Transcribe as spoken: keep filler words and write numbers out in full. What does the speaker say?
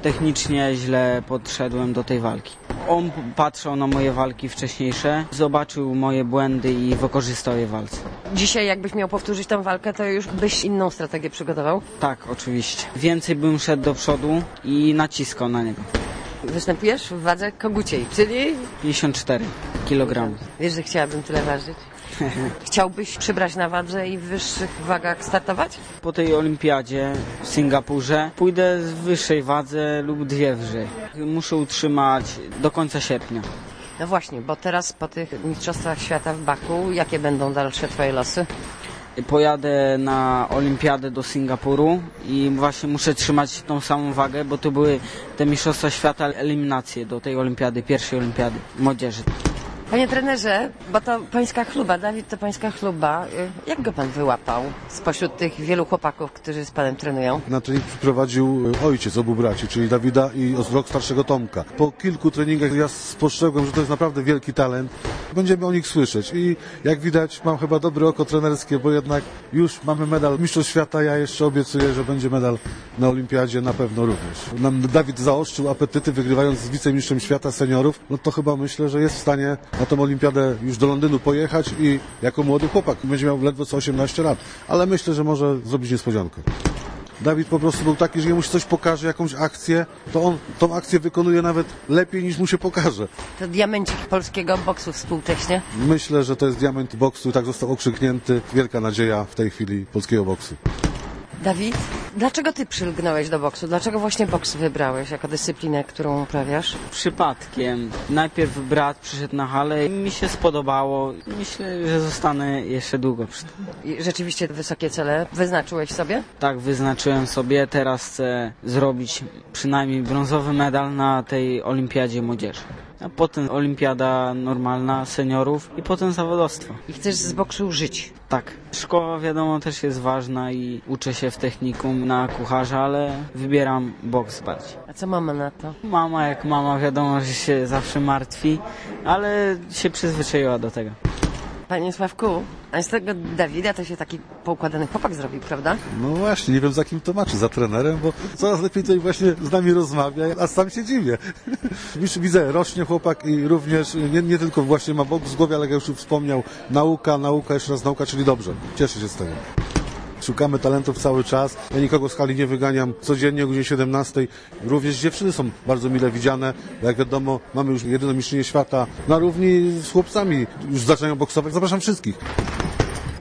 technicznie źle podszedłem do tej walki. On patrzył na moje walki wcześniejsze, zobaczył moje błędy i wykorzystał je w walce. Dzisiaj jakbyś miał powtórzyć tę walkę, to już byś inną strategię przygotował? Tak, oczywiście. Więcej bym szedł do przodu i naciskał na niego. Występujesz w wadze koguciej, czyli... pięćdziesiąt cztery kilogramy. Wiesz, że chciałabym tyle ważyć? Chciałbyś przybrać na wadze i w wyższych wagach startować? Po tej olimpiadzie w Singapurze pójdę w wyższej wadze lub dwie wyżej. Muszę utrzymać do końca sierpnia. No właśnie, bo teraz po tych mistrzostwach świata w Baku, jakie będą dalsze twoje losy? Pojadę na olimpiadę do Singapuru i właśnie muszę trzymać tą samą wagę, bo to były te mistrzostwa świata, eliminacje do tej olimpiady, pierwszej olimpiady młodzieży. Panie trenerze, bo to pańska chluba, Dawid to pańska chluba. Jak go pan wyłapał spośród tych wielu chłopaków, którzy z panem trenują? Na trening przyprowadził ojciec obu braci, czyli Dawida i o rok starszego Tomka. Po kilku treningach ja spostrzegłem, że to jest naprawdę wielki talent. Będziemy o nich słyszeć i jak widać mam chyba dobre oko trenerskie, bo jednak już mamy medal mistrzostw świata, ja jeszcze obiecuję, że będzie medal na olimpiadzie na pewno również. Nam Dawid zaostrzył apetyty, wygrywając z wicemistrzem świata seniorów, no to chyba myślę, że jest w stanie na tą olimpiadę już do Londynu pojechać i jako młody chłopak będzie miał ledwo co osiemnaście lat, ale myślę, że może zrobić niespodziankę. Dawid po prostu był taki, że jemu się coś pokaże, jakąś akcję, to on tą akcję wykonuje nawet lepiej niż mu się pokaże. To diamencik polskiego boksu współcześnie? Myślę, że to jest diament boksu, tak został okrzyknięty. Wielka nadzieja w tej chwili polskiego boksu. Dawid, dlaczego ty przylgnąłeś do boksu? Dlaczego właśnie boks wybrałeś jako dyscyplinę, którą uprawiasz? Przypadkiem. Najpierw brat przyszedł na halę i mi się spodobało. Myślę, że zostanę jeszcze długo przy tym. I rzeczywiście wysokie cele wyznaczyłeś sobie? Tak, wyznaczyłem sobie. Teraz chcę zrobić przynajmniej brązowy medal na tej olimpiadzie młodzieży. A potem olimpiada normalna seniorów i potem zawodowstwo. I chcesz z boksu żyć? Tak. Szkoła wiadomo też jest ważna i uczę się w technikum na kucharza, ale wybieram boks bardziej. A co mama na to? Mama jak mama wiadomo, że się zawsze martwi, ale się przyzwyczaiła do tego. Panie Sławku, a z tego Dawida to się taki poukładany chłopak zrobił, prawda? No właśnie, nie wiem za kim to ma, czy za trenerem, bo coraz lepiej tutaj właśnie z nami rozmawia, a sam się dziwię. Widzę, rośnie chłopak i również nie, nie tylko właśnie ma boks w głowie, ale jak już wspomniał, nauka, nauka, jeszcze raz nauka, czyli dobrze. Cieszę się z tego. Szukamy talentów cały czas. Ja nikogo z hali nie wyganiam. Codziennie o godzinie siedemnastej. Również dziewczyny są bardzo mile widziane. Jak wiadomo, mamy już jedyną mistrzynię świata na równi z chłopcami. Już zaczynają boksować. Zapraszam wszystkich.